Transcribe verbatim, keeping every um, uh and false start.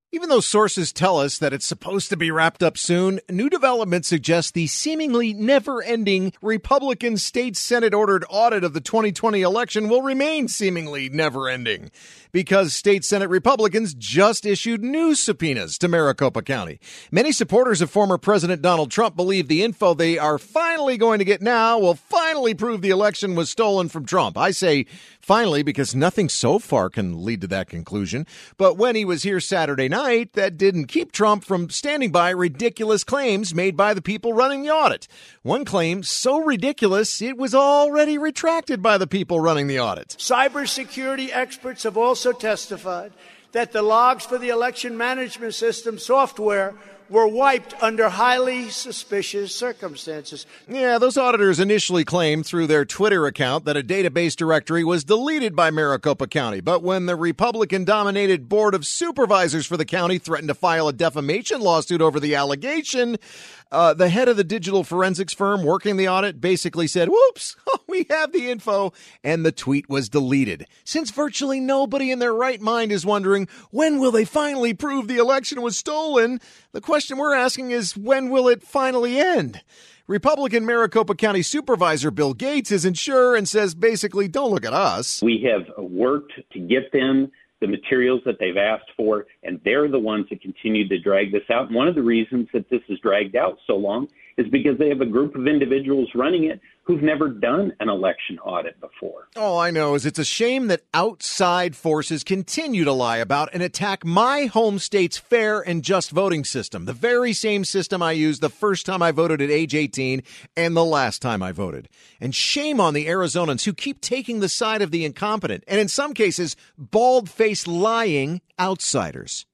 Even though sources tell us that it's supposed to be wrapped up soon, new developments suggest the seemingly never-ending Republican state Senate-ordered audit of the twenty twenty election will remain seemingly never-ending because state Senate Republicans just issued new subpoenas to Maricopa County. Many supporters of former President Donald Trump believe the info they are finally going to get now will finally prove the election was stolen from Trump. I say finally because nothing so far can lead to that conclusion. But when he was here Saturday night, that didn't keep Trump from standing by ridiculous claims made by the people running the audit. One claim so ridiculous, it was already retracted by the people running the audit. Cybersecurity experts have also testified that the logs for the election management system software were wiped under highly suspicious circumstances. Yeah, those auditors initially claimed through their Twitter account that a database directory was deleted by Maricopa County. But when the Republican-dominated Board of Supervisors for the county threatened to file a defamation lawsuit over the allegation, uh, the head of the digital forensics firm working the audit basically said, whoops, we have the info, and the tweet was deleted. Since virtually nobody in their right mind is wondering, when will they finally prove the election was stolen? The question we're asking is, when will it finally end? Republican Maricopa County Supervisor Bill Gates isn't sure and says basically, don't look at us. We have worked to get them the materials that they've asked for, and they're the ones that continue to drag this out. And one of the reasons that this has dragged out so long is because they have a group of individuals running it who've never done an election audit before. All I know is it's a shame that outside forces continue to lie about and attack my home state's fair and just voting system, the very same system I used the first time I voted at age eighteen and the last time I voted. And shame on the Arizonans who keep taking the side of the incompetent and in some cases, bald-faced lying outsiders.